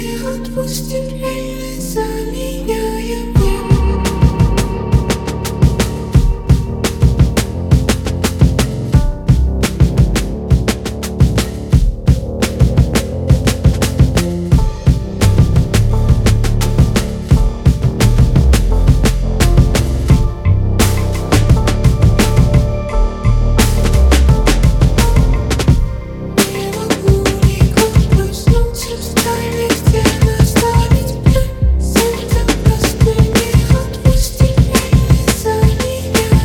Отпусти время за меня, я не могу никак проснуться в тайне, где наставить меня. Сердце просто не отпусти время за меня,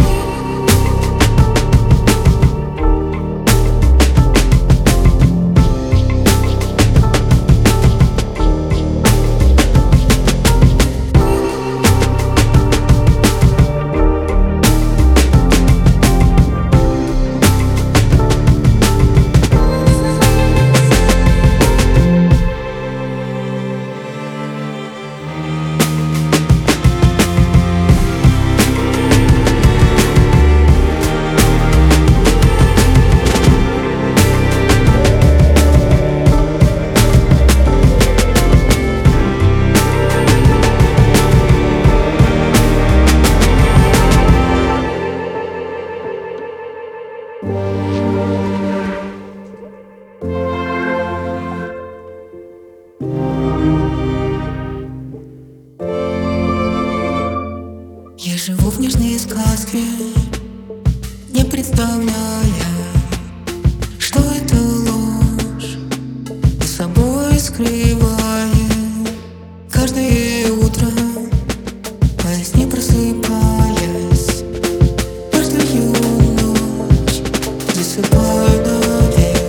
я живу в нежной сказке, не представляя, что это ложь, за собой скрывая. Каждое утро во сне просыпаясь, каждую ночь засыпаю навек.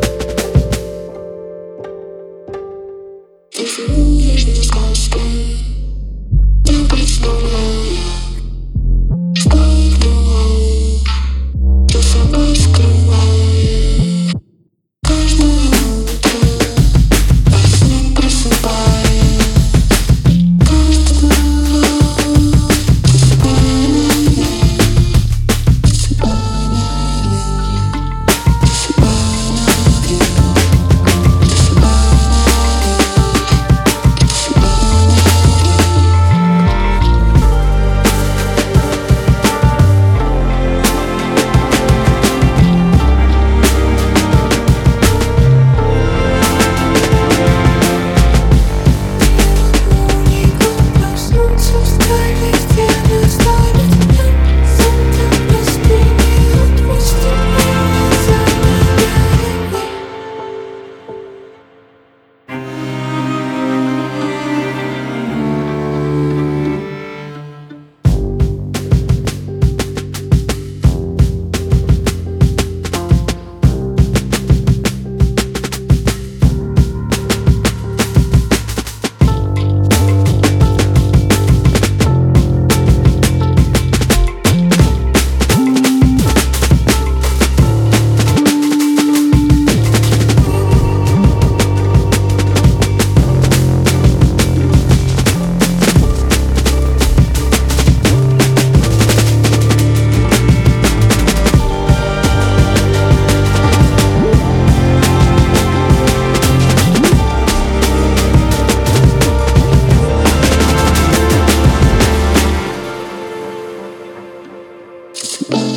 Я живу в нежной сказке, не представляя, Bye.